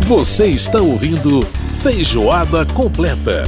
Você está ouvindo Feijoada Completa.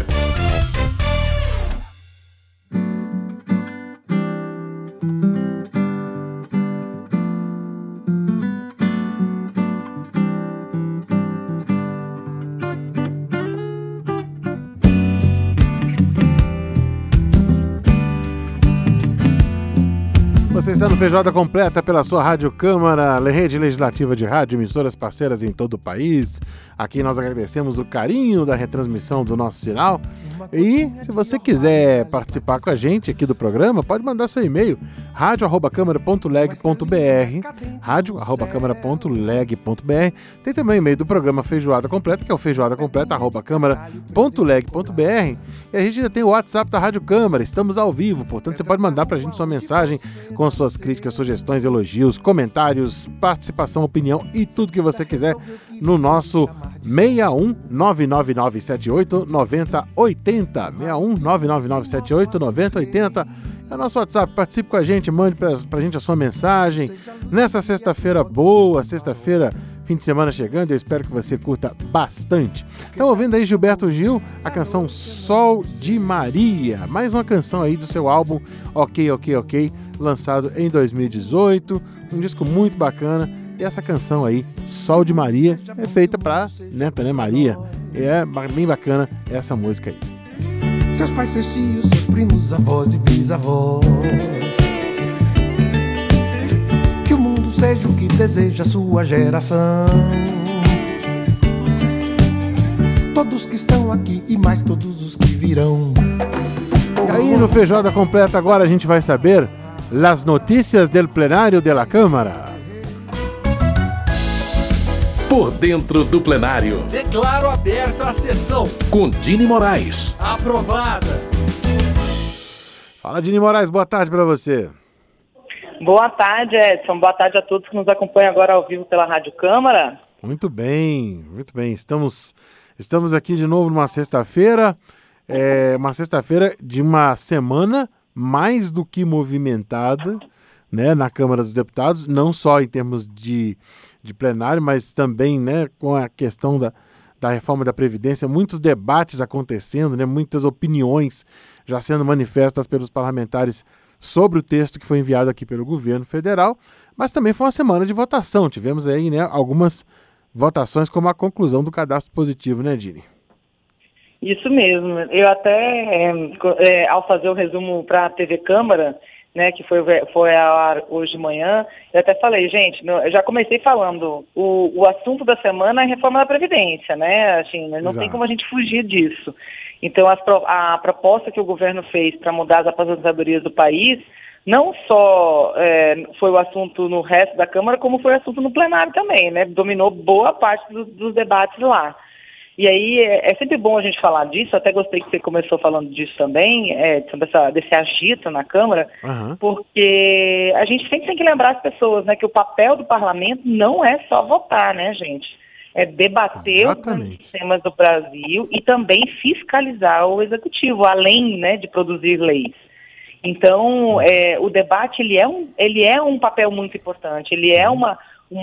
Você está no Feijoada Completa pela sua Rádio Câmara, rede legislativa de rádio, emissoras parceiras em todo o país. Aqui nós agradecemos o carinho da retransmissão do nosso sinal. E se você quiser participar com a gente aqui do programa, pode mandar seu e-mail, radio@câmara.leg.br, radio@câmara.leg.br. Tem também o e-mail do programa Feijoada Completa, que é o feijoadacompleta@câmara.leg.br. E a gente ainda tem o WhatsApp da Rádio Câmara, estamos ao vivo, portanto você pode mandar pra gente sua mensagem com suas críticas, sugestões, elogios, comentários, participação, opinião e tudo que você quiser no nosso 61 99978 9080. 61 99978 9080 é o nosso WhatsApp. Participe com a gente, mande pra gente a sua mensagem. Nessa sexta-feira boa, sexta-feira, fim de semana chegando, eu espero que você curta bastante. Estão ouvindo aí Gilberto Gil, a canção Sol de Maria, mais uma canção aí do seu álbum Ok, lançado em 2018, um disco muito bacana. E essa canção aí, Sol de Maria, é feita pra neta, né, Maria? E é bem bacana essa música aí. Seus pais, seus tios, seus primos, avós e bisavós, que o mundo seja o que deseja a sua geração. Todos que estão aqui e mais todos os que virão. E aí no Feijoada Completa agora a gente vai saber las notícias del plenário de la Câmara. Por dentro do plenário. Declaro aberta a sessão. Com Dini Moraes. Aprovada. Fala, Dini Moraes, boa tarde para você. Boa tarde, Edson. Boa tarde a todos que nos acompanham agora ao vivo pela Rádio Câmara. Muito bem, muito bem. Estamos aqui de novo numa sexta-feira, uma sexta-feira de uma semana mais do que movimentada, né, na Câmara dos Deputados, não só em termos de plenário, mas também, né, com a questão da reforma da Previdência, muitos debates acontecendo, né, muitas opiniões já sendo manifestas pelos parlamentares sobre o texto que foi enviado aqui pelo governo federal, mas também foi uma semana de votação. Tivemos aí, né, algumas votações como a conclusão do cadastro positivo, né, Dini? Isso mesmo. Eu até, ao fazer o resumo para a TV Câmara, né, que foi ao ar hoje de manhã, eu até falei, gente, eu já comecei falando, o assunto da semana é a reforma da Previdência, né, assim, não Exato. Tem como a gente fugir disso. Então, a proposta que o governo fez para mudar as aposentadorias do país, não só foi o assunto no resto da Câmara, como foi o assunto no plenário também, né, dominou boa parte dos debates lá. E aí é sempre bom a gente falar disso, até gostei que você começou falando disso também, sobre desse agito na Câmara, porque a gente sempre tem que lembrar as pessoas, né, que o papel do parlamento não é só votar, né, gente? É debater os grandes temas do Brasil e também fiscalizar o executivo, além, né, de produzir leis. Então, o debate ele é um papel muito importante, ele é uma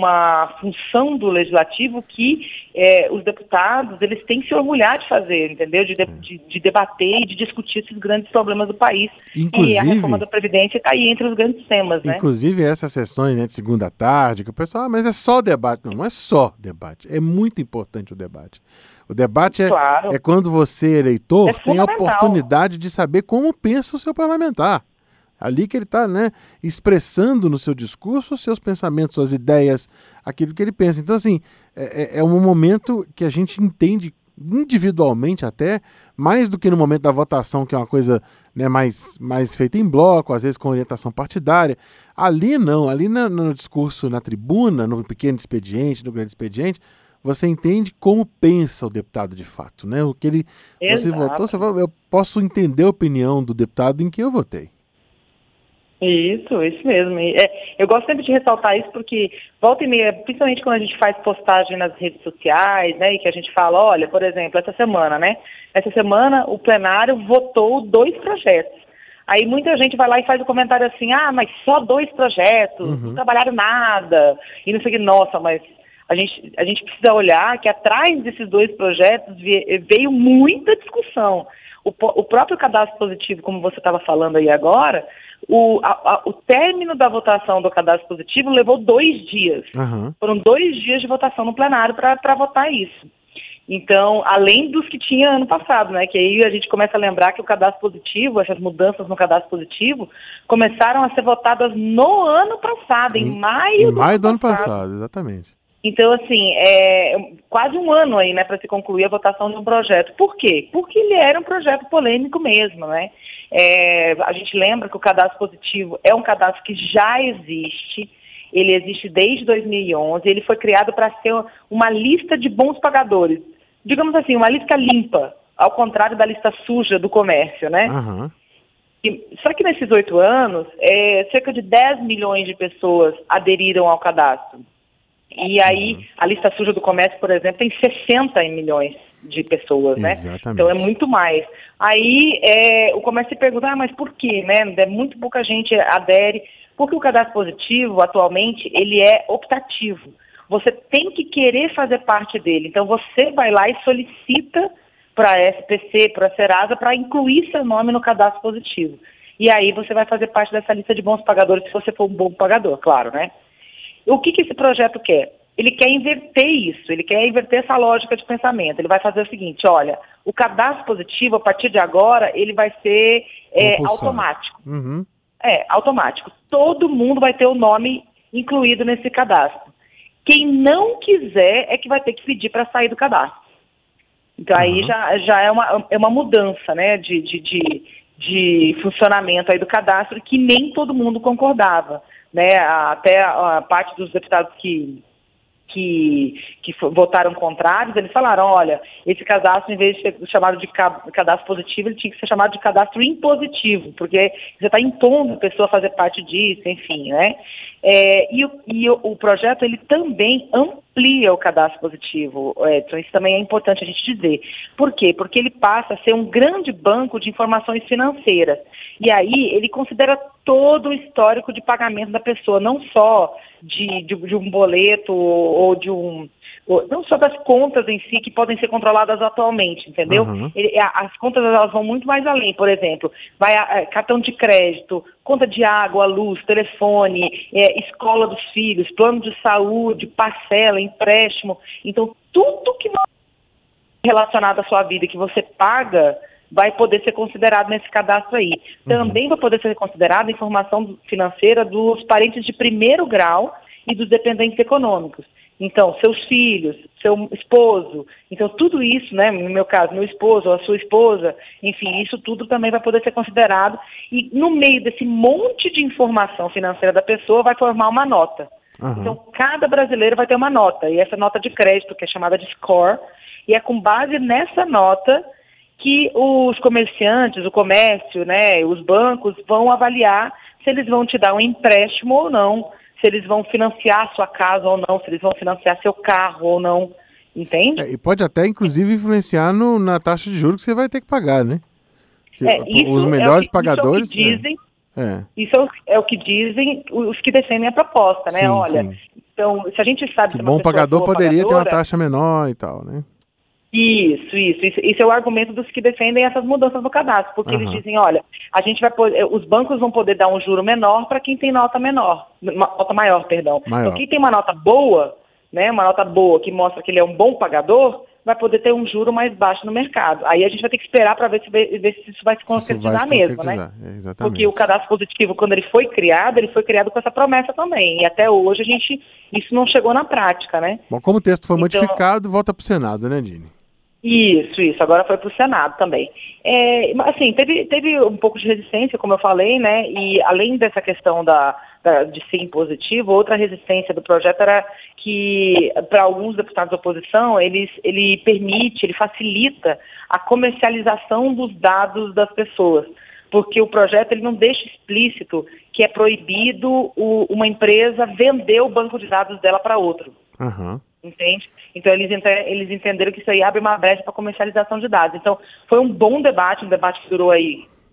função do legislativo que os deputados eles têm que se orgulhar de fazer, entendeu? De debater e de discutir esses grandes problemas do país. Inclusive, e a reforma da Previdência está aí entre os grandes temas, né? Inclusive essas sessões, né, de segunda à tarde, que o pessoal, mas é só debate. Não é só debate, é muito importante o debate. O debate é quando você, eleitor, tem a oportunidade de saber como pensa o seu parlamentar. Ali que ele está, né, expressando no seu discurso os seus pensamentos, suas ideias, aquilo que ele pensa. Então, assim, é um momento que a gente entende individualmente até, mais do que no momento da votação, que é uma coisa, né, mais feita em bloco, às vezes com orientação partidária. Ali não, ali no discurso na tribuna, no pequeno expediente, no grande expediente, você entende como pensa o deputado de fato, né? O que você votou, você fala, eu posso entender a opinião do deputado em quem eu votei. Isso mesmo. Eu gosto sempre de ressaltar isso porque volta e meia, principalmente quando a gente faz postagem nas redes sociais, né, e que a gente fala, olha, por exemplo, essa semana o plenário votou 2 projetos. Aí muita gente vai lá e faz o comentário assim, mas só 2 projetos, não trabalharam nada, e não sei o que, nossa, mas a gente precisa olhar que atrás desses 2 projetos veio muita discussão. O próprio cadastro positivo, como você estava falando aí agora, o término da votação do cadastro positivo levou 2 dias. Uhum. Foram 2 dias de votação no plenário para votar isso. Então, além dos que tinha ano passado, né? Que aí a gente começa a lembrar que o cadastro positivo, essas mudanças no cadastro positivo, começaram a ser votadas no ano passado, em maio do ano passado, exatamente. Então, assim, quase um ano aí, né, para se concluir a votação de um projeto. Por quê? Porque ele era um projeto polêmico mesmo, né? A gente lembra que o cadastro positivo é um cadastro que já existe, ele existe desde 2011, ele foi criado para ser uma lista de bons pagadores. Digamos assim, uma lista limpa, ao contrário da lista suja do comércio, né? Uhum. Só que nesses 8 anos, cerca de 10 milhões de pessoas aderiram ao cadastro. E aí, a lista suja do comércio, por exemplo, tem 60 milhões de pessoas, né? Exatamente. Então é muito mais. Aí o comércio se pergunta, mas por quê, né? Muito pouca gente adere. Porque o cadastro positivo, atualmente, ele é optativo. Você tem que querer fazer parte dele. Então você vai lá e solicita para a SPC, para a Serasa, para incluir seu nome no cadastro positivo. E aí você vai fazer parte dessa lista de bons pagadores, se você for um bom pagador, claro, né? O que esse projeto quer? Ele quer inverter isso, ele quer inverter essa lógica de pensamento. Ele vai fazer o seguinte, olha, o cadastro positivo, a partir de agora, ele vai ser automático. Uhum. Automático. Todo mundo vai ter o nome incluído nesse cadastro. Quem não quiser é que vai ter que pedir para sair do cadastro. Então aí já é uma mudança, né, de funcionamento aí do cadastro que nem todo mundo concordava, né? Até a parte dos deputados que votaram contrários, eles falaram, olha, esse cadastro, em vez de ser chamado de cadastro positivo, ele tinha que ser chamado de cadastro impositivo, porque você está impondo a pessoa a fazer parte disso, enfim, né? E o projeto, ele também amplia o cadastro positivo, Edson, isso também é importante a gente dizer. Por quê? Porque ele passa a ser um grande banco de informações financeiras. E aí, ele considera todo o histórico de pagamento da pessoa, não só de um boleto ou não só das contas em si que podem ser controladas atualmente, entendeu? Uhum. As contas, elas vão muito mais além. Por exemplo, cartão de crédito, conta de água, luz, telefone, escola dos filhos, plano de saúde, parcela, empréstimo. Então, tudo que não é relacionado à sua vida que você paga vai poder ser considerado nesse cadastro aí. Também vai poder ser considerada informação financeira dos parentes de primeiro grau e dos dependentes econômicos. Então, seus filhos, seu esposo, então tudo isso, né, no meu caso, meu esposo ou a sua esposa, enfim, isso tudo também vai poder ser considerado e no meio desse monte de informação financeira da pessoa vai formar uma nota. Então, cada brasileiro vai ter uma nota, e essa nota de crédito, que é chamada de score, e é com base nessa nota que os comerciantes, o comércio, né, os bancos vão avaliar se eles vão te dar um empréstimo ou não, se eles vão financiar sua casa ou não, se eles vão financiar seu carro ou não, entende? E pode até, inclusive, influenciar na taxa de juros que você vai ter que pagar, né? Os melhores pagadores... Isso é o que dizem os que defendem a proposta, né? Sim, Olha, sim. Então, se a gente sabe... Que o bom pagador poderia ter uma taxa menor e tal, né? Isso é o argumento dos que defendem essas mudanças no cadastro, porque eles dizem, olha, a gente vai poder, os bancos vão poder dar um juro menor para quem tem nota maior, perdão. Então, quem tem uma nota boa, né, uma nota boa que mostra que ele é um bom pagador, vai poder ter um juro mais baixo no mercado. Aí a gente vai ter que esperar para ver se isso vai se concretizar mesmo, né? Exatamente. Porque o cadastro positivo, quando ele foi criado com essa promessa também. E até hoje isso não chegou na prática, né? Bom, como o texto foi modificado, volta para o Senado, né, Dini? Isso, agora foi para o Senado também. Assim, teve um pouco de resistência, como eu falei, né, e além dessa questão de ser impositivo, outra resistência do projeto era que, para alguns deputados da oposição, ele facilita a comercialização dos dados das pessoas, porque o projeto ele não deixa explícito que é proibido uma empresa vender o banco de dados dela para outro. Entende? Então eles entenderam que isso aí abre uma brecha para comercialização de dados. Então foi um bom debate, um debate que durou aí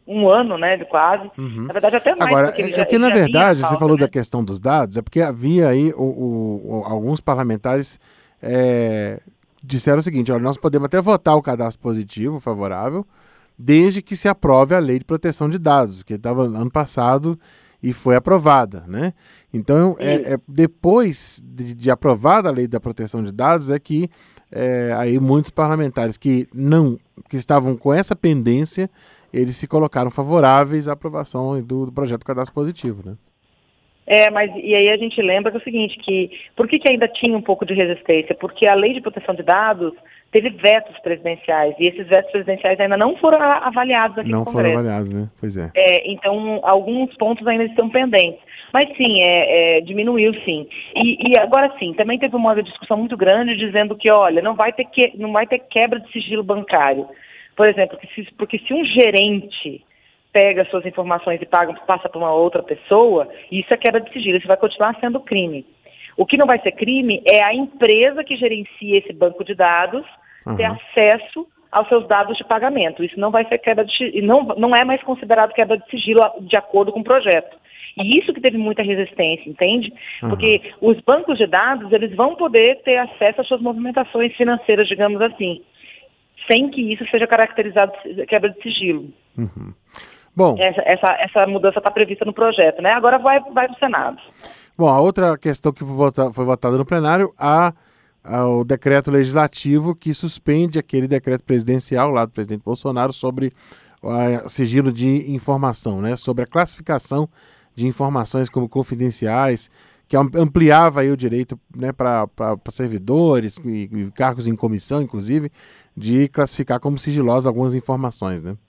um ano, né, quase. Na verdade, até mais. Agora, porque na verdade, você falou né? da questão dos dados, é porque havia aí alguns parlamentares disseram o seguinte: olha, nós podemos até votar o cadastro positivo, favorável, desde que se aprove a lei de proteção de dados, que estava ano passado e foi aprovada, né? Então, depois de aprovada a lei da proteção de dados, é que aí muitos parlamentares que estavam com essa pendência, eles se colocaram favoráveis à aprovação do projeto Cadastro Positivo, né? Mas e aí a gente lembra que é o seguinte, por que ainda tinha um pouco de resistência? Porque a lei de proteção de dados teve vetos presidenciais, e esses vetos presidenciais ainda não foram avaliados aqui no Congresso. Não foram avaliados, né? Pois é. Então, alguns pontos ainda estão pendentes. Mas sim, diminuiu sim. E agora sim, também teve uma discussão muito grande dizendo que, olha, não vai ter quebra de sigilo bancário. Por exemplo, porque se um gerente pega suas informações e passa para uma outra pessoa, isso é quebra de sigilo, isso vai continuar sendo crime. O que não vai ser crime é a empresa que gerencia esse banco de dados ter acesso aos seus dados de pagamento. Isso não vai ser quebra de sigilo, não é mais considerado quebra de sigilo de acordo com o projeto. E isso que teve muita resistência, entende? Porque os bancos de dados, eles vão poder ter acesso às suas movimentações financeiras, digamos assim, sem que isso seja caracterizado quebra de sigilo. Bom, essa mudança está prevista no projeto, né? Agora vai para o Senado. Bom, a outra questão que foi votada no plenário, o decreto legislativo que suspende aquele decreto presidencial lá do presidente Bolsonaro sobre o sigilo de informação, né? Sobre a classificação de informações como confidenciais, que ampliava aí o direito, né, para servidores e cargos em comissão, inclusive, de classificar como sigilosas algumas informações, né?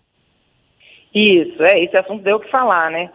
Isso, esse assunto deu o que falar, né?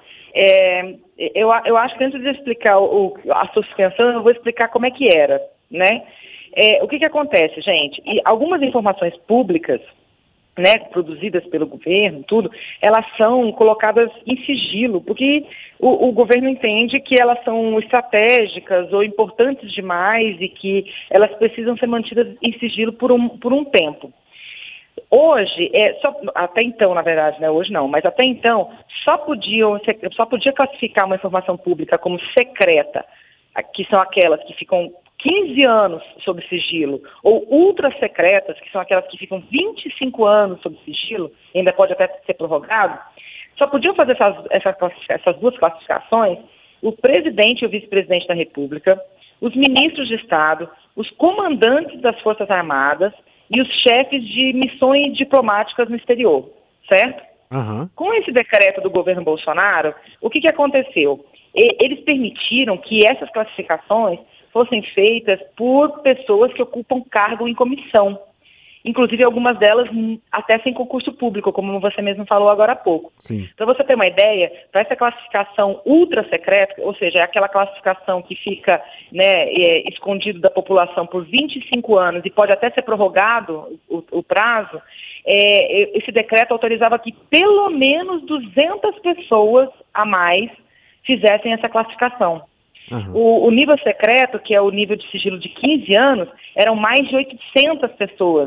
Eu acho que antes de explicar a suspensão, eu vou explicar como é que era, né? O que acontece, gente? Algumas informações públicas, né, produzidas pelo governo, elas são colocadas em sigilo, porque o governo entende que elas são estratégicas ou importantes demais e que elas precisam ser mantidas em sigilo por um tempo. Hoje, até então, na verdade, né, hoje não, mas até então, só podia classificar uma informação pública como secreta, que são aquelas que ficam 15 anos sob sigilo, ou ultra secretas, que são aquelas que ficam 25 anos sob sigilo, e ainda pode até ser prorrogado. Só podiam fazer essas duas classificações o presidente e o vice-presidente da República, os ministros de Estado, os comandantes das Forças Armadas e os chefes de missões diplomáticas no exterior, certo? Com esse decreto do governo Bolsonaro, o que aconteceu? Eles permitiram que essas classificações fossem feitas por pessoas que ocupam cargo em comissão. Inclusive, algumas delas até sem concurso público, como você mesmo falou agora há pouco. Para você ter uma ideia, para essa classificação ultra secreta, ou seja, é aquela classificação que fica, né, escondido da população por 25 anos e pode até ser prorrogado o prazo, esse decreto autorizava que pelo menos 200 pessoas a mais fizessem essa classificação. O nível secreto, que é o nível de sigilo de 15 anos, eram mais de 800 pessoas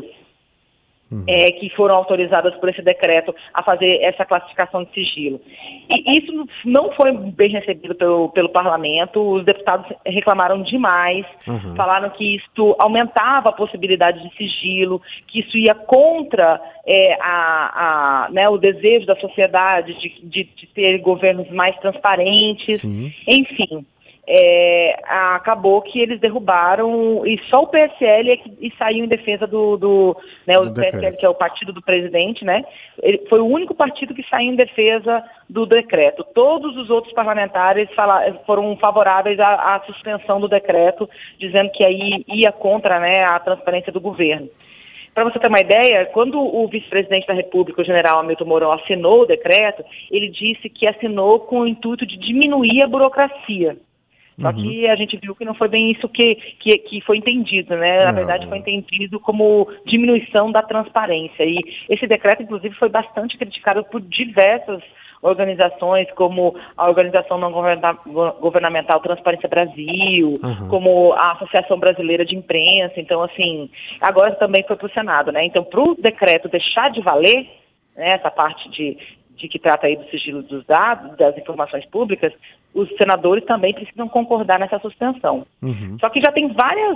que foram autorizadas por esse decreto a fazer essa classificação de sigilo. E isso não foi bem recebido pelo parlamento, os deputados reclamaram demais, falaram que isso aumentava a possibilidade de sigilo, que isso ia contra né, o desejo da sociedade de ter governos mais transparentes, enfim. Acabou que eles derrubaram e só o PSL saiu em defesa do PSL, que é o partido do presidente, né? Foi o único partido que saiu em defesa do decreto. Todos os outros parlamentares foram favoráveis à suspensão do decreto, dizendo que aí ia contra, né, a transparência do governo. Para você ter uma ideia, quando o vice-presidente da República, o general Hamilton Mourão, assinou o decreto, ele disse que assinou com o intuito de diminuir a burocracia. Só que a gente viu que não foi bem isso que foi entendido, né? Na verdade, foi entendido como diminuição da transparência. E esse decreto, inclusive, foi bastante criticado por diversas organizações, como a Organização Não Governamental Transparência Brasil, como a Associação Brasileira de Imprensa. Então, assim, agora também foi para o Senado, né? Então, para o decreto deixar de valer, né, essa parte de que trata aí do sigilo dos dados, das informações públicas, os senadores também precisam concordar nessa suspensão. Só que já tem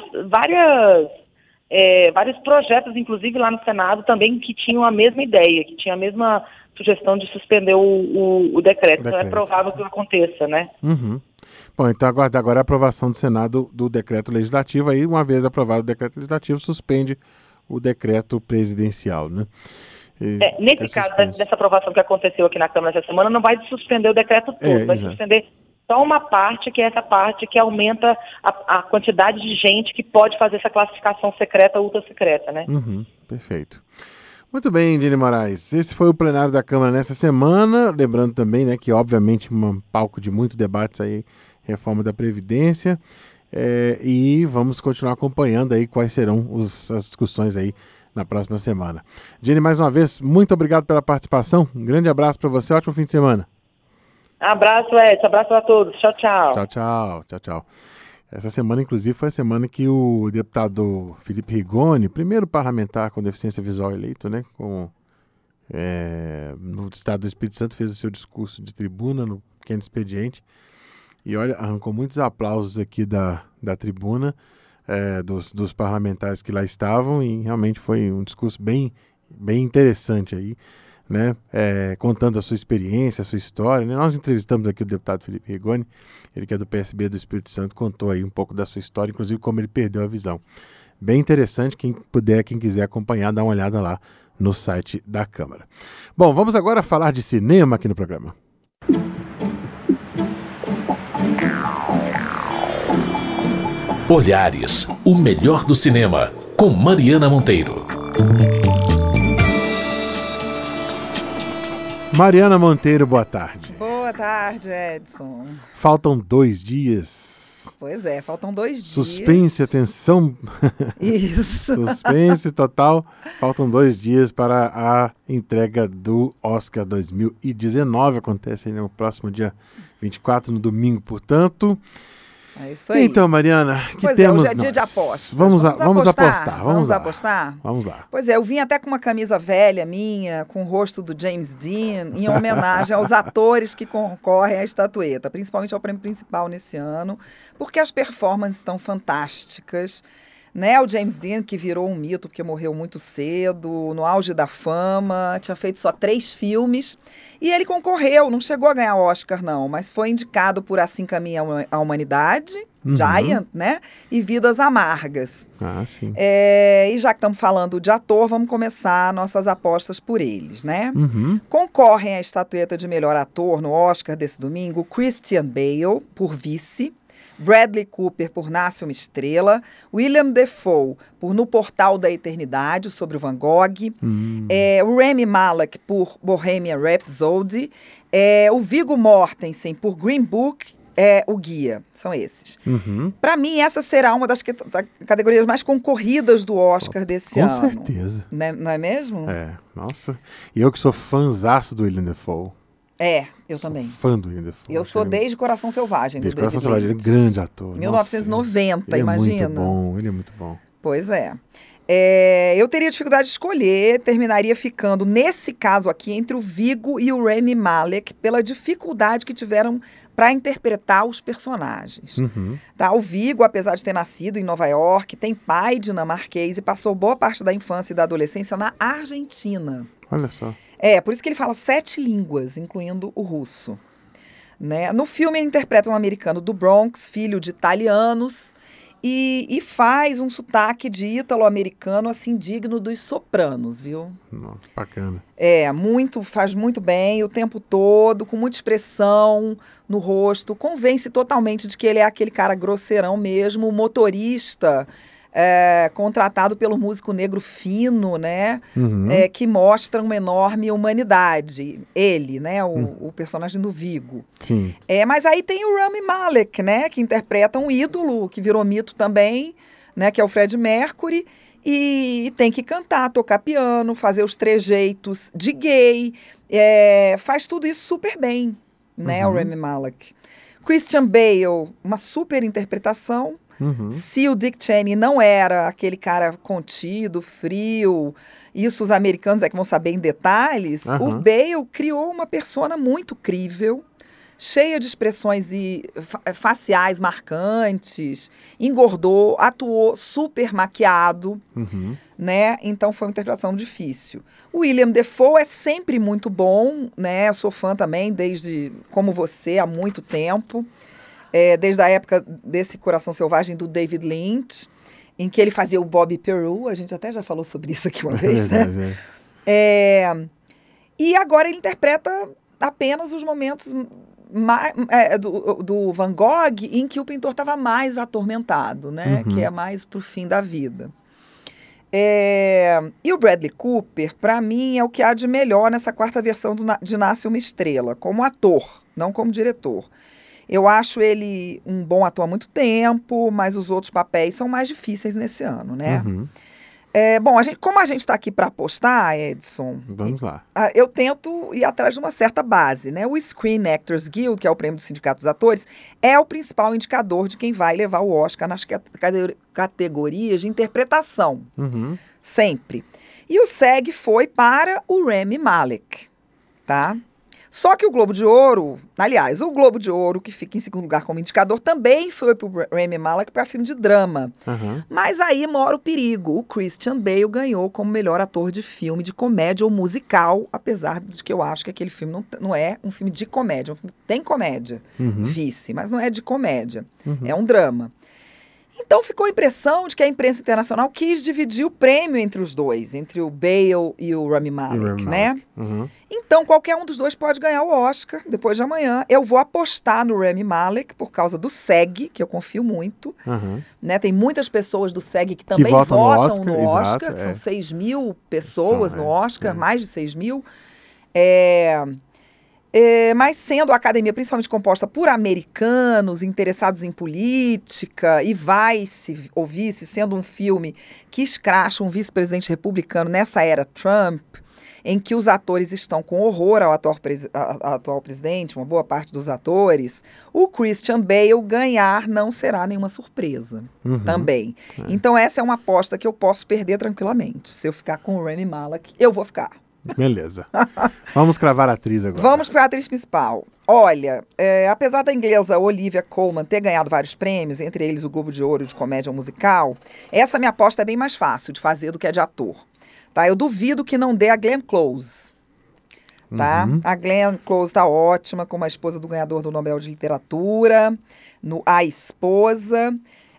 vários projetos, inclusive lá no Senado, também que tinham a mesma ideia, que tinham a mesma sugestão de suspender o decreto. Então é provável que aconteça, né? Bom, então agora a aprovação do Senado do decreto legislativo, aí uma vez aprovado o decreto legislativo, suspende o decreto presidencial, né? Nesse caso dessa aprovação que aconteceu aqui na Câmara essa semana, não vai suspender o decreto todo, vai suspender só uma parte, que é essa parte que aumenta a quantidade de gente que pode fazer essa classificação secreta ou ultra secreta, né? Perfeito. Muito bem, Dini Moraes. Esse foi o plenário da Câmara nessa semana. Lembrando também, né, que obviamente um palco de muitos debates aí, reforma da Previdência. E vamos continuar acompanhando aí quais serão as discussões aí na próxima semana. Dini, mais uma vez, muito obrigado pela participação. Um grande abraço para você, ótimo fim de semana. Abraço, Edson. Abraço a todos. Tchau, tchau. Tchau. Essa semana, inclusive, foi a semana que o deputado Felipe Rigoni, primeiro parlamentar com deficiência visual eleito, né, no estado do Espírito Santo, fez o seu discurso de tribuna no pequeno expediente. E olha, arrancou muitos aplausos aqui da tribuna, dos parlamentares que lá estavam, e realmente foi um discurso bem interessante aí, né? Contando a sua experiência, a sua história, né? Nós entrevistamos aqui o deputado Felipe Rigoni, ele que é do PSB do Espírito Santo, contou aí um pouco da sua história, inclusive como ele perdeu a visão. Bem interessante, quem quiser acompanhar, dá uma olhada lá no site da Câmara. Bom, vamos agora falar de cinema aqui no programa. Olhares, o melhor do cinema, com Mariana Monteiro. Mariana Monteiro, boa tarde. Boa tarde, Edson. Faltam 2 dias. Pois é, faltam 2 dias. Suspense, atenção. Isso. Suspense total. Faltam 2 dias para a entrega do Oscar 2019. Acontece aí no próximo dia 24, no domingo, portanto. É isso aí. Então, Mariana, pois temos hoje é dia de aposta. Vamos apostar. Vamos apostar? Vamos lá. Pois é, eu vim até com uma camisa velha minha, com o rosto do James Dean, em homenagem aos atores que concorrem à estatueta, principalmente ao prêmio principal nesse ano, porque as performances estão fantásticas. Né, o James Dean, que virou um mito porque morreu muito cedo, no auge da fama, tinha feito só 3 filmes, e ele concorreu, não chegou a ganhar Oscar não, mas foi indicado por Assim Caminha a Humanidade, Giant, né, e Vidas Amargas. Sim. E já que estamos falando de ator, vamos começar nossas apostas por eles, né? Concorrem à estatueta de melhor ator no Oscar desse domingo Christian Bale, por Vice, Bradley Cooper por Nasce uma Estrela, William Dafoe por No Portal da Eternidade, sobre o Van Gogh, o Rami Malek por Bohemian Rhapsody, o Viggo Mortensen por Green Book, o Guia. São esses. Para mim, essa será uma das categorias mais concorridas do Oscar desse ano. Com certeza. Né? Não é mesmo? Nossa. E eu que sou fãzaço do William Dafoe. Eu também. Fã do William Dafoe. Eu sou desde Coração Selvagem. Desde Coração Selvagem, ele é grande ator. 1990, Nossa, imagina. Ele é muito bom. Pois é. Eu teria dificuldade de escolher, terminaria ficando, nesse caso aqui, entre o Viggo e o Rami Malek, pela dificuldade que tiveram para interpretar os personagens. Tá? O Viggo, apesar de ter nascido em Nova York, tem pai dinamarquês e passou boa parte da infância e da adolescência na Argentina. Olha só. Por isso que ele fala 7 línguas, incluindo o russo. Né? No filme, ele interpreta um americano do Bronx, filho de italianos, e faz um sotaque de ítalo-americano, assim, digno dos Sopranos, viu? Nossa, bacana. Faz muito bem, o tempo todo, com muita expressão no rosto, convence totalmente de que ele é aquele cara grosseirão mesmo, o motorista... contratado pelo músico negro fino, né? Que mostra uma enorme humanidade. Ele, né? O personagem do Viggo. Sim. Mas aí tem o Rami Malek, né? Que interpreta um ídolo, que virou mito também, né? Que é o Freddie Mercury. E tem que cantar, tocar piano, fazer os trejeitos de gay. Faz tudo isso super bem, né? O Rami Malek. Christian Bale, uma super interpretação. Se o Dick Cheney não era aquele cara contido, frio, isso os americanos é que vão saber em detalhes, o Bale criou uma persona muito crível, cheia de expressões faciais marcantes, engordou, atuou super maquiado, né? Então foi uma interpretação difícil. O William Dafoe é sempre muito bom, né? Eu sou fã também, desde como você, há muito tempo. Desde a época desse Coração Selvagem do David Lynch, em que ele fazia o Bobby Peru, a gente até já falou sobre isso aqui uma vez, né? E agora ele interpreta apenas os momentos do Van Gogh em que o pintor estava mais atormentado, né? Que é mais pro fim da vida. E o Bradley Cooper, para mim, é o que há de melhor nessa quarta versão de Nasce uma Estrela, como ator, não como diretor. Eu acho ele um bom ator há muito tempo, mas os outros papéis são mais difíceis nesse ano, né? Bom, como a gente está aqui para apostar, Edson... Vamos lá. Eu tento ir atrás de uma certa base, né? O Screen Actors Guild, que é o prêmio do Sindicato dos Atores, é o principal indicador de quem vai levar o Oscar nas categorias de interpretação. Sempre. E o SEG foi para o Rami Malek, tá? Só que o Globo de Ouro, aliás, o Globo de Ouro, que fica em segundo lugar como indicador, também foi para o Rami Malek para filme de drama. Mas aí mora o perigo. O Christian Bale ganhou como melhor ator de filme de comédia ou musical, apesar de que eu acho que aquele filme não é um filme de comédia. Tem comédia, vice, mas não é de comédia. É um drama. Então ficou a impressão de que a imprensa internacional quis dividir o prêmio entre os dois, entre o Bale e o Rami Malek, né? Então qualquer um dos dois pode ganhar o Oscar depois de amanhã. Eu vou apostar no Rami Malek por causa do SEG, que eu confio muito. Né? Tem muitas pessoas do SEG que também votam no Oscar, exato, que são 6 mil pessoas no Oscar, mais de 6 mil. Mas sendo a academia principalmente composta por americanos interessados em política e Vice, ou Vice, sendo um filme que escracha um vice-presidente republicano nessa era Trump, em que os atores estão com horror ao atual presidente, uma boa parte dos atores, o Christian Bale ganhar não será nenhuma surpresa também. Então essa é uma aposta que eu posso perder tranquilamente. Se eu ficar com o Rami Malek, eu vou ficar. Beleza. Vamos cravar a atriz agora. Vamos para a atriz principal. Olha, apesar da inglesa Olivia Colman ter ganhado vários prêmios, entre eles o Globo de Ouro de comédia musical, essa minha aposta é bem mais fácil de fazer do que a de ator. Tá? Eu duvido que não dê a Glenn Close. Tá? A Glenn Close está ótima como a esposa do ganhador do Nobel de Literatura, no A Esposa...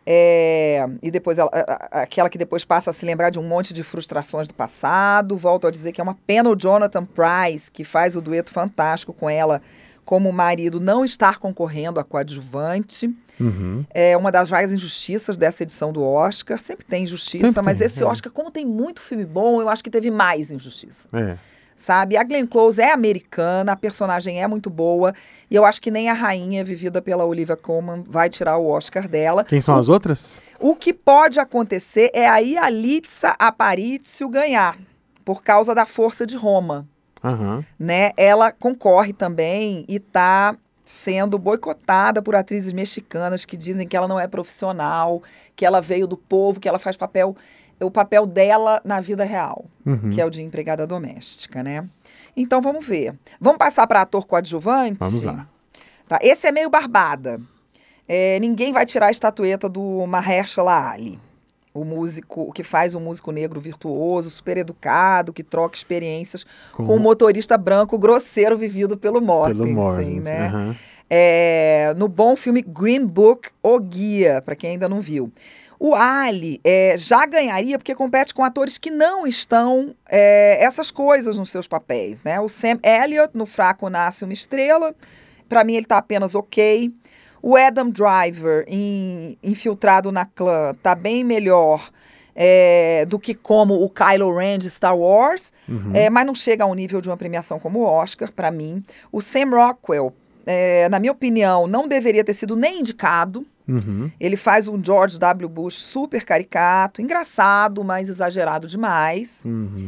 e depois aquela que depois passa a se lembrar de um monte de frustrações do passado. Volto a dizer que é uma pena o Jonathan Pryce, que faz o dueto fantástico com ela, como o marido, não estar concorrendo a coadjuvante. É uma das várias injustiças dessa edição do Oscar. Sempre tem injustiça, mas esse Oscar, como tem muito filme bom, eu acho que teve mais injustiça. Sabe? A Glenn Close é americana, a personagem é muito boa, e eu acho que nem a rainha, vivida pela Olivia Colman, vai tirar o Oscar dela. Quem são as outras? O que pode acontecer é a Yalitza Aparicio ganhar, por causa da Força de Roma. Né? Ela concorre também e está sendo boicotada por atrizes mexicanas que dizem que ela não é profissional, que ela veio do povo, que ela faz o papel dela na vida real, que é o de empregada doméstica, né? Então, vamos ver. Vamos passar para ator coadjuvante? Vamos lá. Tá, esse é meio barbada. Ninguém vai tirar a estatueta do Mahershala Ali, o músico que faz um músico negro virtuoso, super educado, que troca experiências com um motorista branco grosseiro vivido pelo Mortensen, né? No bom filme Green Book, O Guia, para quem ainda não viu. O Ali já ganharia porque compete com atores que não estão essas coisas nos seus papéis, né? O Sam Elliott, no Fraco Nasce uma Estrela, para mim ele está apenas ok. O Adam Driver, Infiltrado na Clã, tá bem melhor do que como o Kylo Ren de Star Wars, mas não chega ao nível de uma premiação como o Oscar, para mim. O Sam Rockwell, na minha opinião, não deveria ter sido nem indicado. Ele faz um George W. Bush super caricato, engraçado, mas exagerado demais.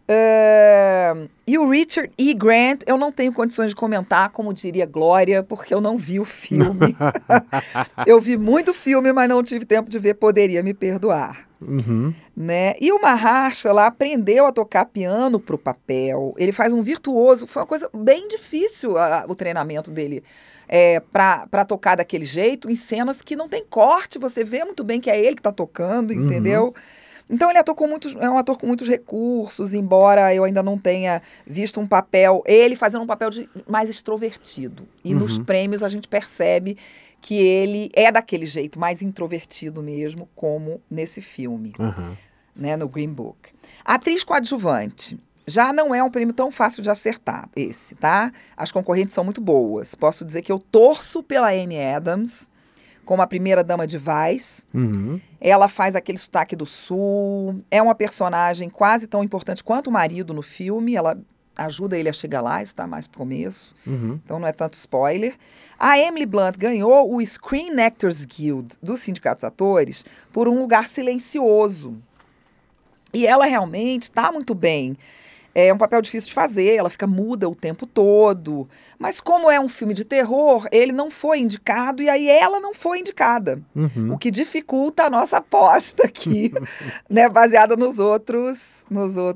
E o Richard E. Grant, eu não tenho condições de comentar, como diria Glória, porque eu não vi o filme. Eu vi muito filme, mas não tive tempo de ver, poderia me perdoar. Né? E o Mahershala aprendeu a tocar piano para o papel. Ele faz um virtuoso, foi uma coisa bem difícil o treinamento dele. Para tocar daquele jeito, em cenas que não tem corte, você vê muito bem que é ele que está tocando, entendeu? Então ele é um ator com muitos recursos, embora eu ainda não tenha visto um papel, ele fazendo um papel mais extrovertido. E nos prêmios a gente percebe que ele é daquele jeito, mais introvertido mesmo, como nesse filme, né, no Green Book. Atriz coadjuvante. Já não é um prêmio tão fácil de acertar, esse, tá? As concorrentes são muito boas. Posso dizer que eu torço pela Amy Adams, como a primeira dama de Vice. Ela faz aquele sotaque do sul. É uma personagem quase tão importante quanto o marido no filme. Ela ajuda ele a chegar lá, isso está mais pro começo. Então não é tanto spoiler. A Emily Blunt ganhou o Screen Actors Guild do Sindicato dos Atores por Um Lugar Silencioso. E ela realmente está muito bem. É um papel difícil de fazer, ela fica muda o tempo todo. Mas como é um filme de terror, ele não foi indicado e aí ela não foi indicada. O que dificulta a nossa aposta aqui, né, baseada nos outros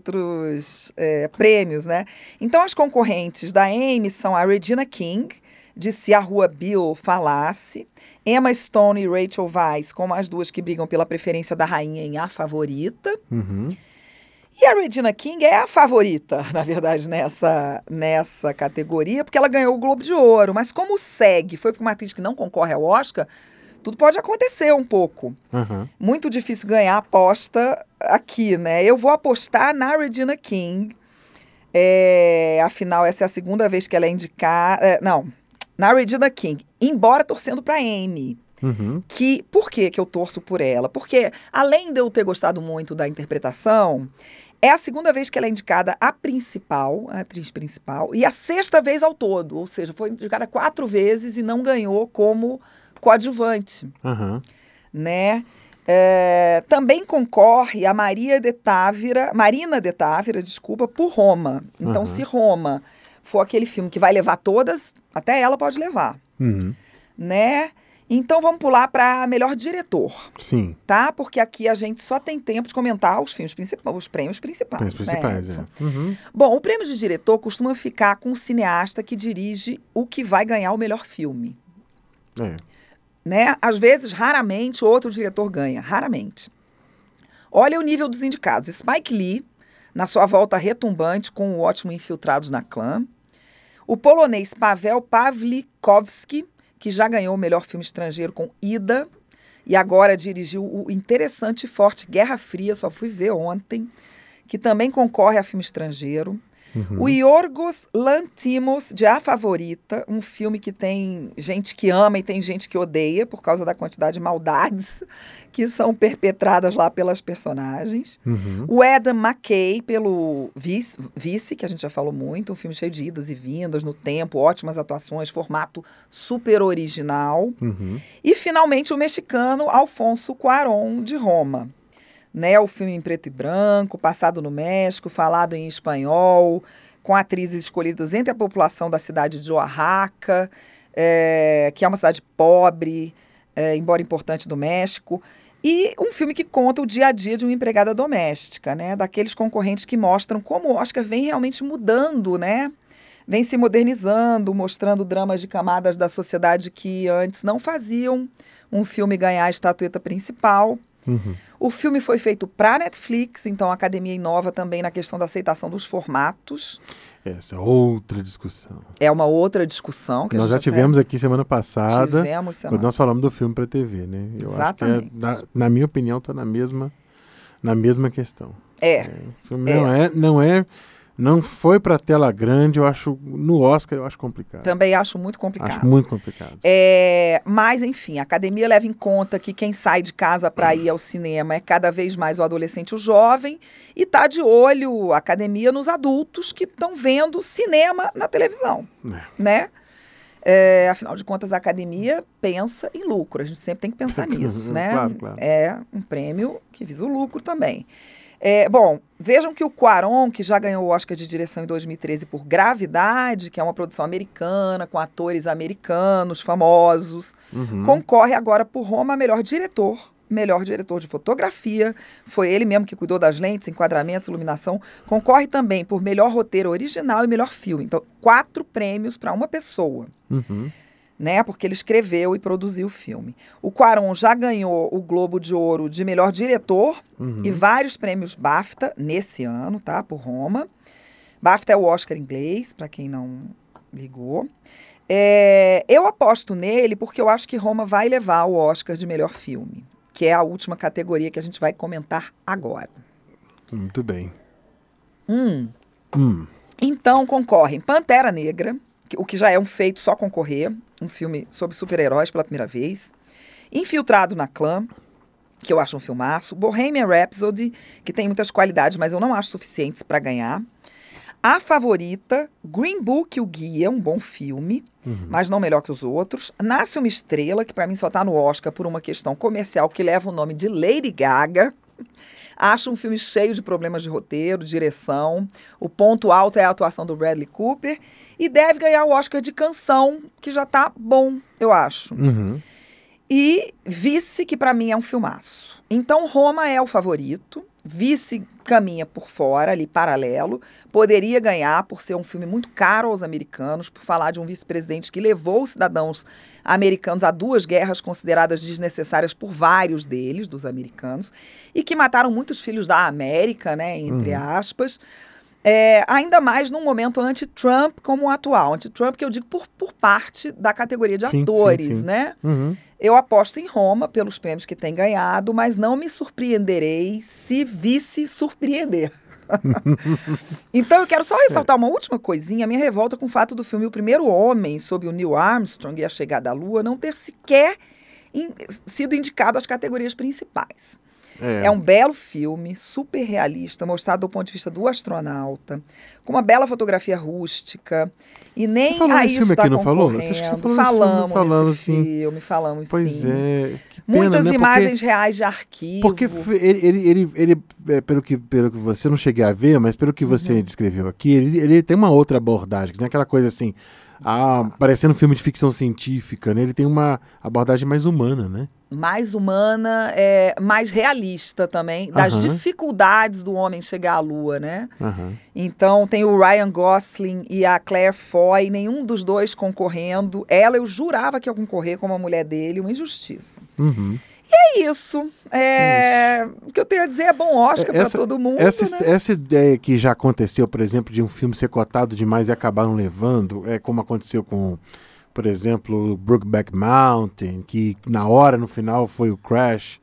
prêmios, né? Então as concorrentes da Amy são a Regina King, de Se a Rua Bill Falasse, Emma Stone e Rachel Weisz, como as duas que brigam pela preferência da rainha em A Favorita. E a Regina King é a favorita, na verdade, nessa categoria, porque ela ganhou o Globo de Ouro. Mas como o SEG foi para uma atriz que não concorre ao Oscar, tudo pode acontecer um pouco. Muito difícil ganhar aposta aqui, né? Eu vou apostar na Regina King. Afinal, essa é a segunda vez que ela é indicada. Na Regina King, embora torcendo para Amy. Por que eu torço por ela? Porque, além de eu ter gostado muito da interpretação, é a segunda vez que ela é indicada a atriz principal, e a sexta vez ao todo. Ou seja, foi indicada 4 vezes e não ganhou como coadjuvante. Né? Também concorre a Marina de Távira, por Roma. Então, se Roma for aquele filme que vai levar todas, até ela pode levar. Né? Então vamos pular para melhor diretor. Sim. Tá? Porque aqui a gente só tem tempo de comentar os prêmios principais. Os principais, né, Bom, o prêmio de diretor costuma ficar com o cineasta que dirige o que vai ganhar o melhor filme. Né? Às vezes, raramente, outro diretor ganha. Raramente. Olha o nível dos indicados. Spike Lee, na sua volta retumbante com o ótimo Infiltrados na Clã. O polonês Paweł Pawlikowski, que já ganhou o melhor filme estrangeiro com Ida, e agora dirigiu o interessante e forte Guerra Fria, só fui ver ontem, que também concorre a filme estrangeiro. O Yorgos Lanthimos, de A Favorita, um filme que tem gente que ama e tem gente que odeia, por causa da quantidade de maldades que são perpetradas lá pelas personagens. O Adam McKay, pelo Vice, que a gente já falou muito, um filme cheio de idas e vindas no tempo, ótimas atuações, formato super original. E, finalmente, o mexicano Alfonso Cuarón, de Roma. Né, o filme em preto e branco, passado no México, falado em espanhol, com atrizes escolhidas entre a população da cidade de Oaxaca, que é uma cidade pobre, embora importante, do México, e um filme que conta o dia a dia de uma empregada doméstica, né, daqueles concorrentes que mostram como o Oscar vem realmente mudando, né, vem se modernizando, mostrando dramas de camadas da sociedade que antes não faziam um filme ganhar a estatueta principal. O filme foi feito para Netflix, então a Academia inova também na questão da aceitação dos formatos. Essa é outra discussão. É uma outra discussão. Que nós já tivemos aqui semana passada, quando nós falamos do filme para TV, né? Eu Exatamente. acho que, na minha opinião, está na mesma questão. O filme não foi para tela grande, eu acho, no Oscar eu acho complicado. Também acho muito complicado. Acho muito complicado. Mas, enfim, a academia leva em conta que quem sai de casa para ir ao cinema é cada vez mais o adolescente e o jovem, e tá de olho a academia nos adultos que estão vendo cinema na televisão, né? Afinal de contas, a academia pensa em lucro, a gente sempre tem que pensar nisso, né? Claro. É um prêmio que visa o lucro também. Bom, vejam que o Cuarón, que já ganhou o Oscar de direção em 2013 por Gravidade, que é uma produção americana, com atores americanos famosos, concorre agora por Roma a melhor diretor de fotografia, foi ele mesmo que cuidou das lentes, enquadramentos, iluminação, concorre também por melhor roteiro original e melhor filme. Então, 4 prêmios para uma pessoa, né? Porque ele escreveu e produziu o filme. O Cuarón já ganhou o Globo de Ouro de melhor diretor e vários prêmios BAFTA nesse ano, tá? Por Roma. BAFTA é o Oscar inglês, para quem não ligou. Eu aposto nele porque eu acho que Roma vai levar o Oscar de melhor filme, que é a última categoria que a gente vai comentar agora. Muito bem. Então concorrem Pantera Negra, o que já é um feito só concorrer, um filme sobre super-heróis pela primeira vez. Infiltrado na Clã, que eu acho um filmaço. Bohemian Rhapsody, que tem muitas qualidades, mas eu não acho suficientes para ganhar. A Favorita, Green Book, O Guia, um bom filme, mas não melhor que os outros. Nasce uma Estrela, que para mim só está no Oscar por uma questão comercial que leva o nome de Lady Gaga. Acho um filme cheio de problemas de roteiro, direção. O ponto alto é a atuação do Bradley Cooper. E deve ganhar o Oscar de canção, que já tá bom, eu acho. E Vice, que para mim é um filmaço. Então Roma é o favorito. Vice caminha por fora, ali paralelo. Poderia ganhar por ser um filme muito caro aos americanos, por falar de um vice-presidente que levou os cidadãos americanos a 2 guerras consideradas desnecessárias por vários deles, dos americanos, e que mataram muitos filhos da América, né, entre aspas. Ainda mais num momento anti-Trump como o atual. Anti-Trump que eu digo por parte da categoria de atores, né? Eu aposto em Roma pelos prêmios que tem ganhado, mas não me surpreenderei se Vice surpreender. Então eu quero só ressaltar uma última coisinha, a minha revolta com o fato do filme O Primeiro Homem, sobre o Neil Armstrong e a chegada à Lua, não ter sequer sido indicado às categorias principais. É um belo filme, super realista, mostrado do ponto de vista do astronauta, com uma bela fotografia rústica. E nem a isso filme está aqui, não falou? concorrendo. Você falou Falamos nesse nesse filme, filme, falamos Pois sim. é, que pena, Muitas né? imagens reais de arquivo. Porque ele pelo que você não cheguei a ver, mas pelo que você descreveu aqui, ele tem uma outra abordagem, não é aquela coisa assim, parecendo um filme de ficção científica, né? Ele tem uma abordagem mais humana, né? Mais humana, mais realista também, das dificuldades do homem chegar à Lua, né? Então tem o Ryan Gosling e a Claire Foy, nenhum dos dois concorrendo. Ela, eu jurava que ia concorrer como a mulher dele, uma injustiça. E é isso. O que eu tenho a dizer é bom Oscar para todo mundo, essa ideia que já aconteceu, por exemplo, de um filme ser cotado demais e acabar não levando, como aconteceu com, por exemplo, Brokeback Mountain, que no final foi o Crash,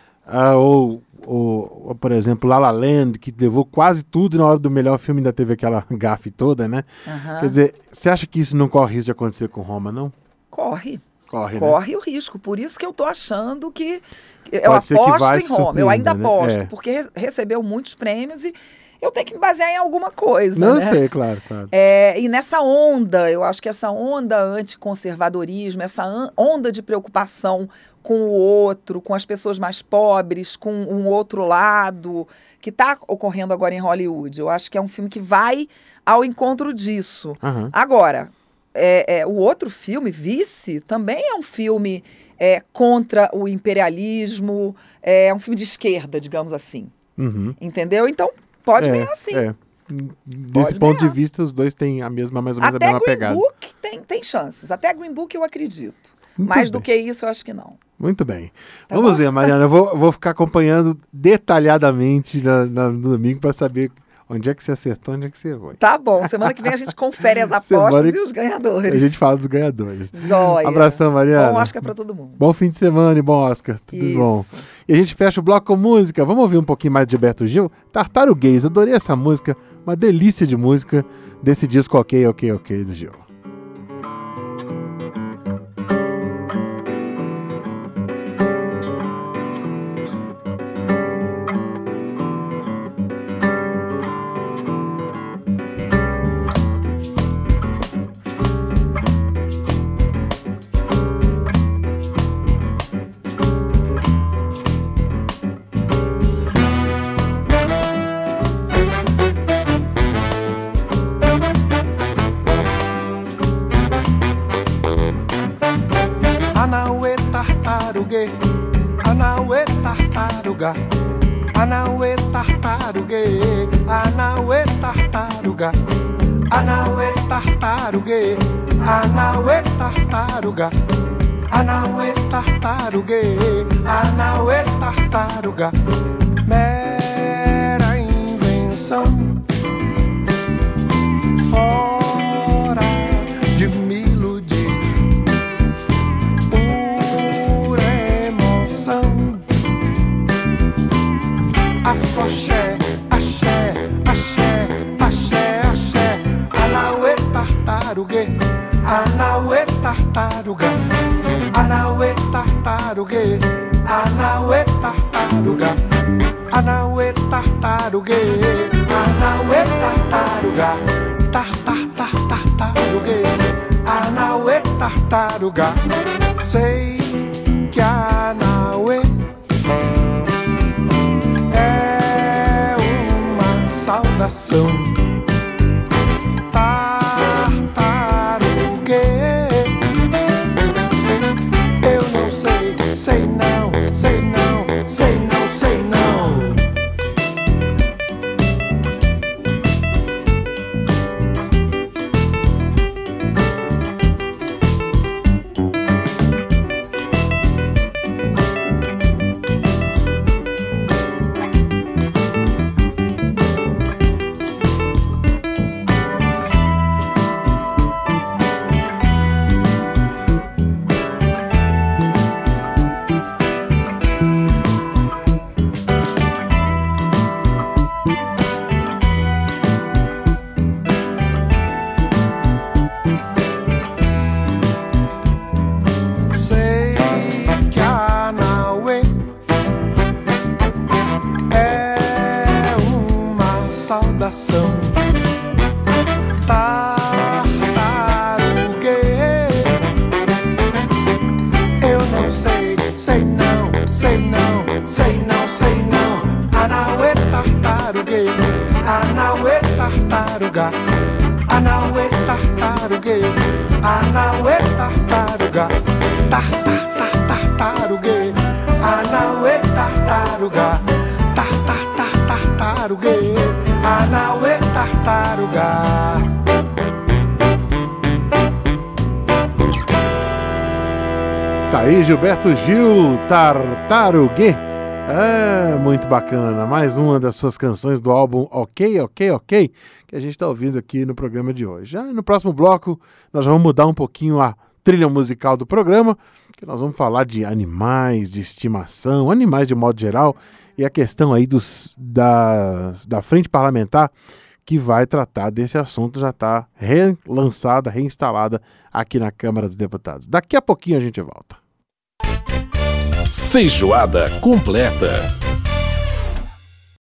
ou por exemplo, La La Land, que levou quase tudo e na hora do melhor filme ainda teve aquela gafe toda, né? Quer dizer, você acha que isso não corre risco de acontecer com Roma, não? Corre Né? o risco, por isso que eu tô achando que eu aposto em Roma, eu ainda aposto, né? Porque recebeu muitos prêmios e eu tenho que me basear em alguma coisa, Não né? sei, claro. E nessa onda, eu acho que essa onda anticonservadorismo, essa onda de preocupação com o outro, com as pessoas mais pobres, com um outro lado, que está ocorrendo agora em Hollywood. Eu acho que é um filme que vai ao encontro disso. Agora, o outro filme, Vice, também é um filme contra o imperialismo, é um filme de esquerda, digamos assim. Entendeu? Então, pode ganhar sim. Desse ponto de vista, os dois têm mais ou menos a mesma pegada. Até Green Book tem chances. Até Green Book eu acredito. Mais do que isso, eu acho que não. Muito bem. Vamos ver, Mariana. Eu vou ficar acompanhando detalhadamente no domingo para saber onde é que você acertou, onde é que você errou. Tá bom. Semana que vem a gente confere as apostas e os ganhadores. A gente fala dos ganhadores. Joia. Abração, Mariana. Bom Oscar para todo mundo. Bom fim de semana e bom Oscar. Tudo bom. E a gente fecha o bloco com música. Vamos ouvir um pouquinho mais de Gilberto Gil? Tartaruguês. Adorei essa música. Uma delícia de música desse disco Ok do Gil. Anauê tartarugue, Anauê tartaruga, Anauê tartarugue, Anauê tartaruga, Anauê tartarugue, Anauê tartaruga. Mera invenção, hora de me iludir, pura emoção. Afroxé, axé, axé, axé, axé. Anauê tartarugue, Anauê tartaruga, Anauê tartarugue, Anauê tartaruga, Anauê tartarugue, Anauê tartaruga, tartarugue, Anauê tartaruga. Sei que Anauê é uma saudação. Tartarugue, eu não sei, sei não, sei não, sei não, sei não. Tartarugue, eu não sei, sei não, sei não, sei não, sei não. Anauê tartarugue, Anauê tartaruga, Anauê tartarugue, Anauê tartaruga, tartarugue, Anauê tartaruga, tartarugue, Anauê tartaruga. Tá aí Gilberto Gil, Tartarugue. É, muito bacana. Mais uma das suas canções do álbum Ok, Ok, Ok, que a gente tá ouvindo aqui no programa de hoje. Já no próximo bloco, nós vamos mudar um pouquinho a trilha musical do programa, que nós vamos falar de animais de estimação, animais de modo geral, e a questão aí da frente parlamentar que vai tratar desse assunto já está relançada, reinstalada aqui na Câmara dos Deputados. Daqui a pouquinho a gente volta. Feijoada completa.